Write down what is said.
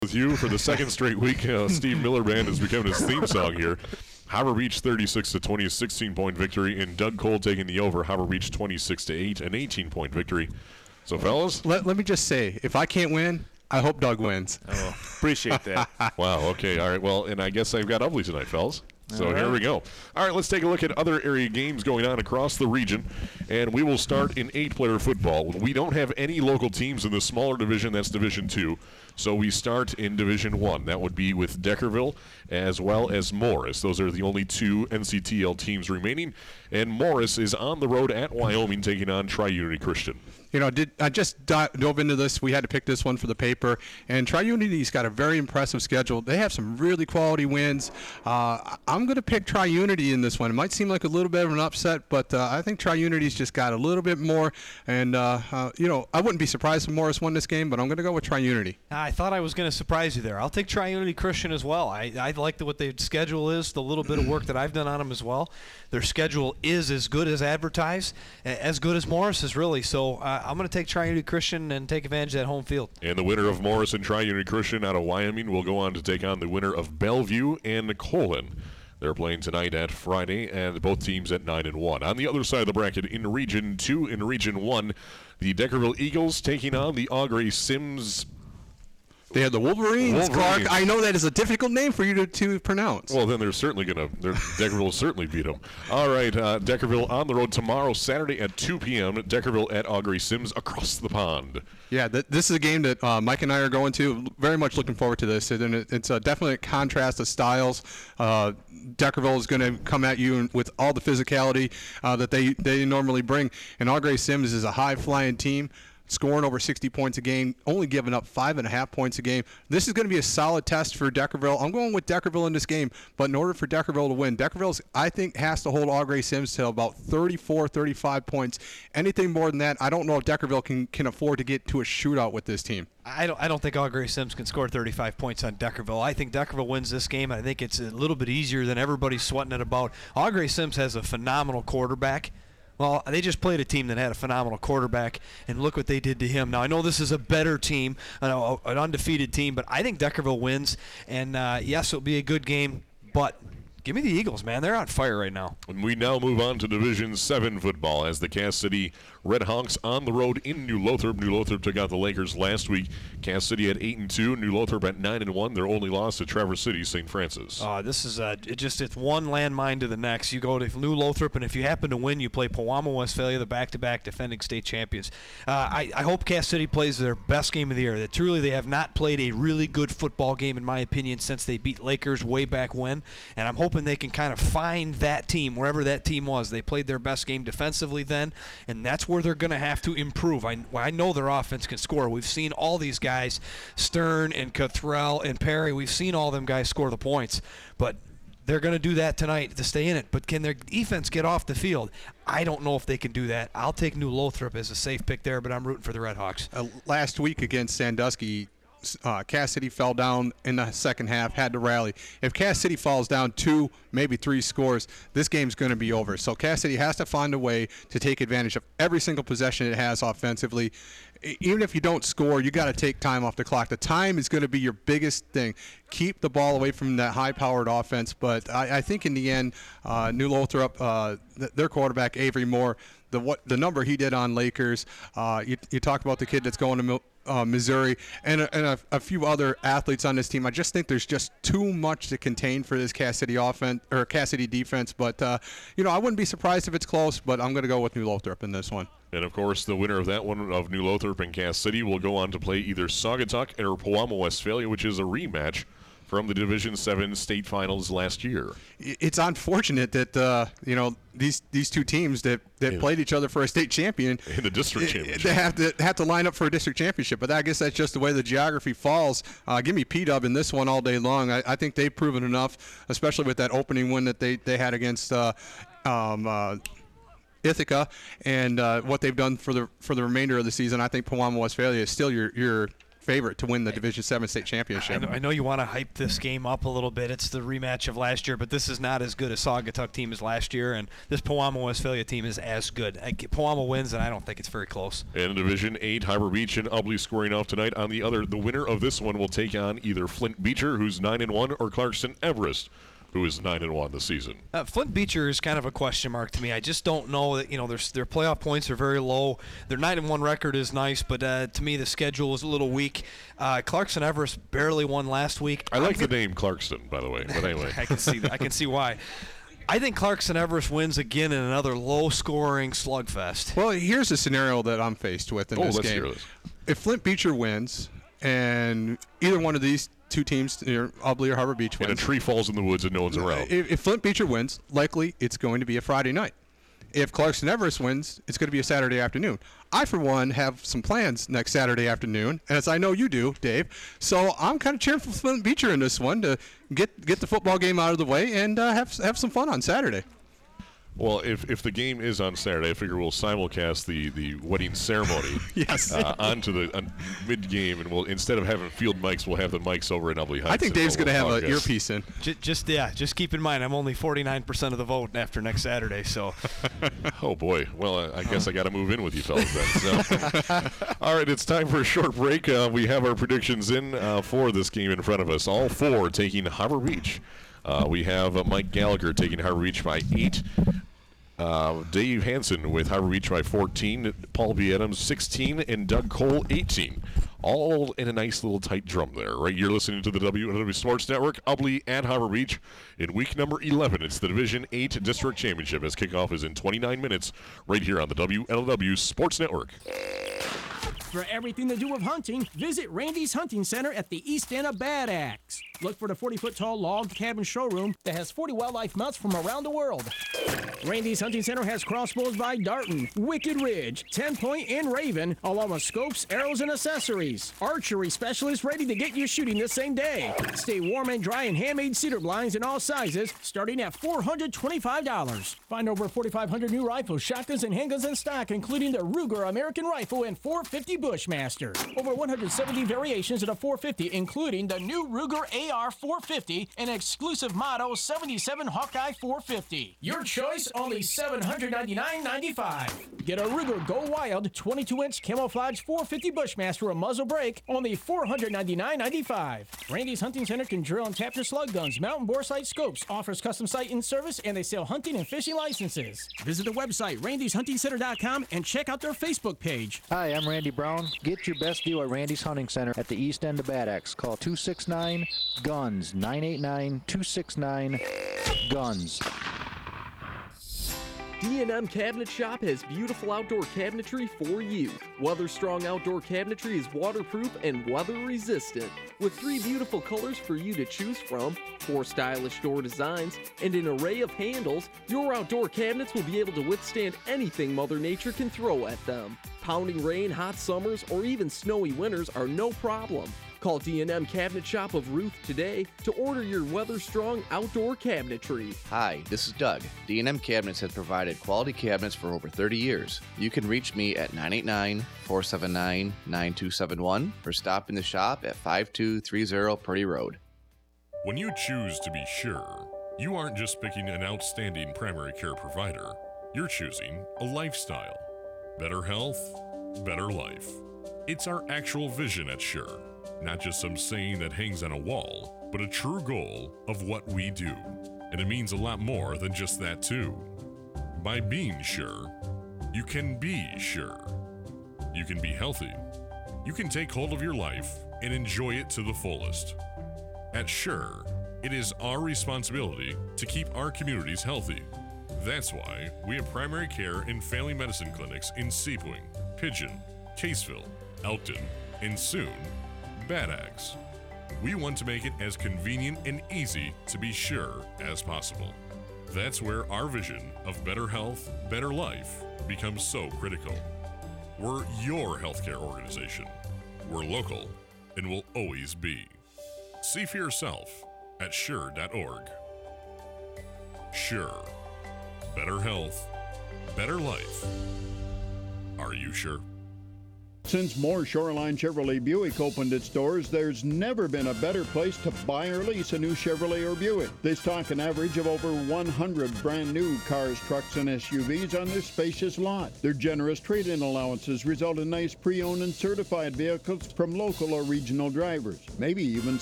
With you for the second straight week, Steve Miller Band has become his theme song here. Harbor Beach 36-20, a 16-point victory, and Doug Cole taking the over. Harbor Beach 26-8, an 18-point victory. So, fellas, let me just say, if I can't win, I hope Doug wins. Oh, appreciate that. Wow. Okay. All right. Well, and I guess I've got Ubly tonight, fellas. So here we go. All right, let's take a look at other area games going on across the region, and we will start in 8-player football. We don't have any local teams in the smaller division, that's Division 2, so we start in Division 1. That would be with Deckerville as well as Morris. Those are the only two NCTL teams remaining, and Morris is on the road at Wyoming taking on Tri-Unity Christian. You know, I just dove into this. We had to pick this one for the paper, and Tri-Unity's got a very impressive schedule. They have some really quality wins. I'm going to pick Tri-Unity in this one. It might seem like a little bit of an upset, but I think Tri-Unity's just got a little bit more. And, you know, I wouldn't be surprised if Morris won this game, but I'm going to go with Tri-Unity. I thought I was going to surprise you there. I'll take Tri-Unity Christian as well. I like what their schedule is, the little bit of work that I've done on them as well. Their schedule is as good as advertised, as good as Morris's, really. So I'm going to take Tri-Unity Christian and take advantage of that home field. And the winner of Morris and Tri-Unity Christian out of Wyoming will go on to take on the winner of Bellevue and Colon. They're playing tonight at Friday, and both teams at 9-1. On the other side of the bracket, in Region 2 and Region 1, the Deckerville Eagles taking on the Augrey Sims. They have the Wolverines, Clark. I know that is a difficult name for you to pronounce. Well, then they're certainly going to, Deckerville will certainly beat them. All right, Deckerville on the road tomorrow, Saturday at 2 p.m. Deckerville at Augrey Sims across the pond. Yeah, this is a game that Mike and I are going to. Very much looking forward to this. And it's a definite contrast of styles. Deckerville is going to come at you with all the physicality that they normally bring. And Augrey Sims is a high-flying team, scoring over 60 points a game, only giving up 5.5 points a game. This is going to be a solid test for Deckerville. I'm going with Deckerville in this game, but in order for Deckerville to win, Deckerville, I think, has to hold Augrey Sims to about 34, 35 points. Anything more than that, I don't know if Deckerville can afford to get to a shootout with this team. I don't think Augrey Sims can score 35 points on Deckerville. I think Deckerville wins this game. I think it's a little bit easier than everybody's sweating it about. Augrey Sims has a phenomenal quarterback. Well, they just played a team that had a phenomenal quarterback, and look what they did to him. Now, I know this is a better team, an undefeated team, but I think Deckerville wins. And, yes, it'll be a good game, but give me the Eagles, man. They're on fire right now. And we now move on to Division 7 football as the Cass City Red Hawks on the road in New Lothrop. New Lothrop took out the Lakers last week. Cass City at 8-2. New Lothrop at 9-1. Their only loss to Traverse City, St. Francis. This is it's one landmine to the next. You go to New Lothrop, and if you happen to win, you play Pewamo Westphalia, the back-to-back defending state champions. I hope Cass City plays their best game of the year. That truly they have not played a really good football game, in my opinion, since they beat Lakers way back when. And I'm hoping they can kind of find that team, wherever that team was. They played their best game defensively then, and that's where they're going to have to improve. I know their offense can score. We've seen all these guys, Stern and Cothrell and Perry, we've seen all them guys score the points, but they're going to do that tonight to stay in it. But can their defense get off the field? I don't know if they can do that. I'll take New Lothrop as a safe pick there, but I'm rooting for the Red Hawks. Last week against Sandusky, Cass City fell down in the second half, had to rally. If Cass City falls down 2, maybe 3 scores, this game's going to be over. So Cass City has to find a way to take advantage of every single possession it has offensively. Even if you don't score, you got to take time off the clock. The time is going to be your biggest thing. Keep the ball away from that high-powered offense. But I think in the end, New Lothrop, their quarterback, Avery Moore, the number he did on Lakers, you talk about the kid that's going to Missouri, and a few other athletes on this team. I just think there's just too much to contain for this Cass City offense or Cass City defense. But you know, I wouldn't be surprised if it's close. But I'm going to go with New Lothrop in this one. And of course, the winner of that one of New Lothrop and Cass City will go on to play either Saugatuck or Pewamo Westphalia, which is a rematch from the Division 7 state finals last year. It's unfortunate that you know, these two teams that played each other for a state champion in the district championship, they have to line up for a district championship. But I guess that's just the way the geography falls. Give me P-Dub in this one all day long. I think they've proven enough, especially with that opening win that they had against Ithaca, and what they've done for the remainder of the season. I think Pewamo Westphalia is still your favorite to win the Division 7 state championship. I know you want to hype this game up a little bit. It's the rematch of last year, but this is not as good a Saugatuck team as last year, and this Pewamo Westphalia team is as good. Pewamo wins, and I don't think it's very close. And in Division 8, Harbor Beach and Ubly scoring off tonight. On the other, the winner of this one will take on either Flint Beecher, who's 9-1, or Clarkston Everest, who is 9-1 this season. Flint Beecher is kind of a question mark to me. I just don't know that their playoff points are very low. Their 9-1 record is nice, but to me the schedule is a little weak. Clarkson Everest barely won last week. I like the name Clarkston, by the way. But anyway, I can see why. I think Clarkson Everest wins again in another low-scoring slugfest. Well, here's a scenario that I'm faced with in this let's game. hear this. If Flint Beecher wins, and either one of these two teams, Ubly or Harbor Beach, wins, and a tree falls in the woods and no one's around. If Flint Beecher wins, likely it's going to be a Friday night. If Clarkson Everest wins, it's going to be a Saturday afternoon. I, for one, have some plans next Saturday afternoon, as I know you do, Dave. So I'm kind of cheering for Flint Beecher in this one to get the football game out of the way and have some fun on Saturday. Well, if the game is on Saturday, I figure we'll simulcast the wedding ceremony Yes. onto the mid-game, and we'll, instead of having field mics, we'll have the mics over in Ubly Heights. I think Dave's going to have an earpiece in. Just keep in mind, I'm only 49% of the vote after next Saturday. So, oh boy. Well, I guess I got to move in with you fellas then. So. All right, it's time for a short break. We have our predictions in for this game in front of us. All four taking Harbor Beach. We have Mike Gallagher taking Harbor Beach by 8. Dave Hansen with Harbor Beach by 14. Paul B. Adams 16, and Doug Cole 18. All in a nice little tight drum there, right? You're listening to the WLW Sports Network, Ubly and Harbor Beach in week number 11. It's the Division 8 District Championship as kickoff is in 29 minutes right here on the WLW Sports Network. For everything to do with hunting, visit Randy's Hunting Center at the east end of Bad Axe. Look for the 40-foot-tall log cabin showroom that has 40 wildlife mounts from around the world. Randy's Hunting Center has crossbows by Darton, Wicked Ridge, 10-point, and Raven, along with scopes, arrows, and accessories. Archery specialists ready to get you shooting the same day. Stay warm and dry in handmade cedar blinds in all sizes, starting at $425. Find over 4,500 new rifles, shotguns, and handguns in stock, including the Ruger American Rifle and 450 Bushmaster. Over 170 variations of the 450, including the new Ruger AR 450 and exclusive Motto 77 Hawkeye 450. Your choice, only $799.95. Get a Ruger Go Wild 22-inch camouflage 450 Bushmaster with muzzle brake, only $499.95. Randy's Hunting Center can drill and tap your slug guns, mountain bore sight scopes, offers custom site in service, and they sell hunting and fishing licenses. Visit the website randyshuntingcenter.com and check out their Facebook page. Hi, I'm Randy Brown. Get your best deal at Randy's Hunting Center at the east end of Bad Axe. Call 269-GUNS, 989-269-GUNS. D&M Cabinet Shop has beautiful outdoor cabinetry for you. Weather-strong outdoor cabinetry is waterproof and weather-resistant. With 3 beautiful colors for you to choose from, 4 stylish door designs, and an array of handles, your outdoor cabinets will be able to withstand anything Mother Nature can throw at them. Pounding rain, hot summers, or even snowy winters are no problem. Call D&M Cabinet Shop of Ruth today to order your weather-strong outdoor cabinetry. Hi, this is Doug. D&M Cabinets has provided quality cabinets for over 30 years. You can reach me at 989-479-9271 or stop in the shop at 5230 Purdy Road. When you choose to be sure, you aren't just picking an outstanding primary care provider. You're choosing a lifestyle. Better health, better life. It's our actual vision at Sure. Not just some saying that hangs on a wall, but a true goal of what we do. And it means a lot more than just that too. By being sure, you can be sure. You can be healthy. You can take hold of your life and enjoy it to the fullest. At Sure, it is our responsibility to keep our communities healthy. That's why we have primary care and family medicine clinics in Seapwing, Pigeon, Caseville, Elkton, and soon, Bad Axe. We want to make it as convenient and easy to be sure as possible. That's where our vision of better health, better life becomes so critical. We're your healthcare organization. We're local and will always be. See for yourself at sure.org. Sure. Better health, better life. Are you sure? Since Moore Shoreline Chevrolet Buick opened its doors, there's never been a better place to buy or lease a new Chevrolet or Buick. They stock an average of over 100 brand new cars, trucks, and SUVs on their spacious lot. Their generous trade-in allowances result in nice pre-owned and certified vehicles from local or regional drivers, maybe even